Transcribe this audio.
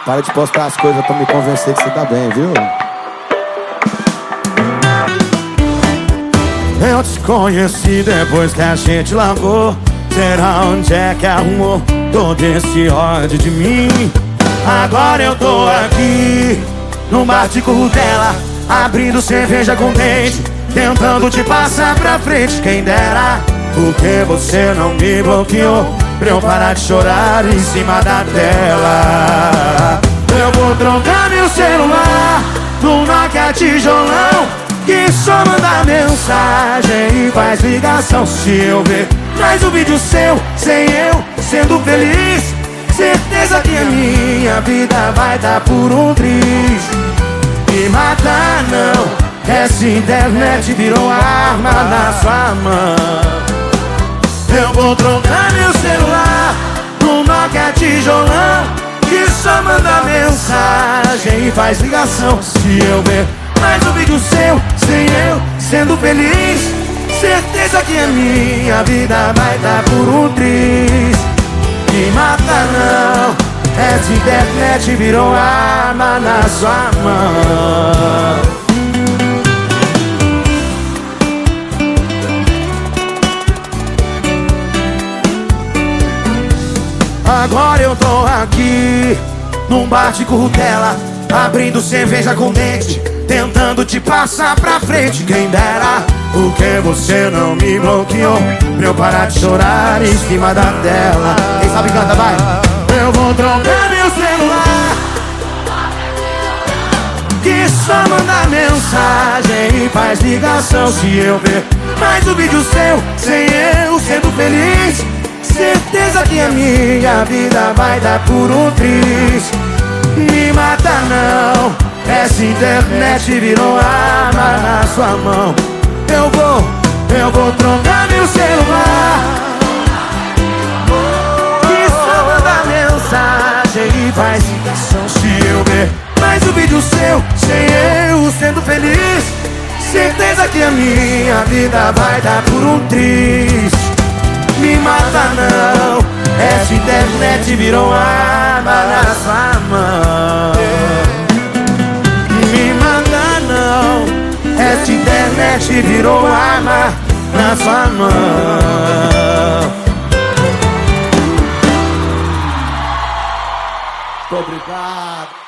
Para de postar as coisas pra me convencer que você tá bem, viu? Eu te conheci depois que a gente lavou. Será onde é que arrumou todo esse ódio de mim? Agora eu tô aqui no bar de Curtela, abrindo cerveja com dente, tentando te passar pra frente. Quem dera, porque você não me bloqueou pra eu parar de chorar em cima da tela. Eu vou trocar meu celular no Nokia tijolão, que só manda mensagem e faz ligação. Se eu ver mais um vídeo seu, sem eu sendo feliz, certeza que a minha vida vai dar por um triz. Me matar não, essa internet virou arma na sua mão. Eu vou trocar meu celular no Nokia tijolão, que só manda mensagem e faz ligação. Se eu ver mais um vídeo seu, sem eu sendo feliz, certeza que a minha vida vai dar por um triz. Me mata não, essa internet virou arma na sua mão. Agora eu tô aqui num bar de Curtela, abrindo cerveja com dente, tentando te passar pra frente. Quem dera, porque você não me bloqueou pra eu parar de chorar em cima da tela. Quem sabe canta, vai. Eu vou trocar meu celular, que só manda mensagem e faz ligação. Se eu ver mais um vídeo seu, sem eu sendo feliz, certeza que a minha vida vai dar por um triz. Me mata não, essa internet virou arma na sua mão. Eu vou trocar meu celular, que só manda mensagem e faz ligação. Se eu ver mais um vídeo seu, sem eu sendo feliz, certeza que a minha vida vai dar por um triz. Me mata não, essa internet virou arma na sua mão. Me mata não, essa internet virou arma na sua mão. Muito obrigado.